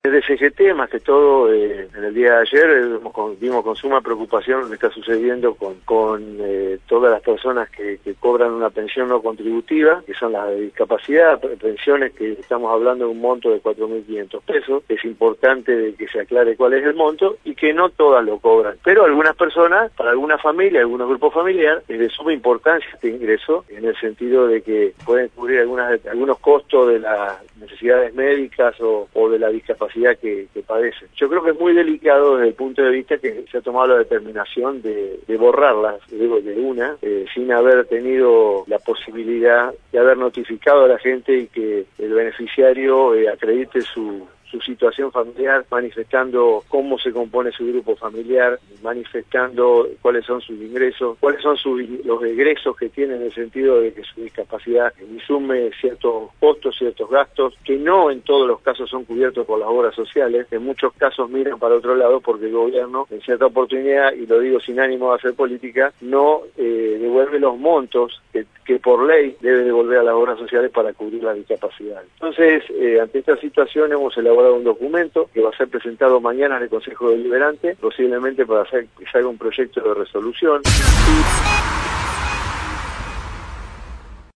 Desde CGT, más que todo, en el día de ayer vimos con suma preocupación lo que está sucediendo con todas las personas que cobran una pensión no contributiva, que son las de discapacidad, pensiones que estamos hablando de un monto de 4.500 pesos. Es importante de que se aclare cuál es el monto y que no todas lo cobran, pero algunas personas, para alguna familia, algunos grupos familiares, es de suma importancia este ingreso, en el sentido de que pueden cubrir algunos costos de las necesidades médicas o de la discapacidad que padecen. Yo creo que es muy delicado desde el punto de vista que se ha tomado la determinación de borrarlas de una, sin haber tenido la posibilidad de haber notificado a la gente y que el beneficiario acredite su situación familiar, manifestando cómo se compone su grupo familiar, manifestando cuáles son sus ingresos, cuáles son los egresos que tiene, en el sentido de que su discapacidad insume ciertos costos, ciertos gastos, que no en todos los casos son cubiertos por las obras sociales. En muchos casos miran para otro lado porque el gobierno, en cierta oportunidad, y lo digo sin ánimo de hacer política, no devuelve los montos que por ley debe devolver a las obras sociales para cubrir la discapacidad. Entonces, ante esta situación hemos elaborado un documento que va a ser presentado mañana en el Consejo Deliberante, posiblemente para hacer que salga un proyecto de resolución.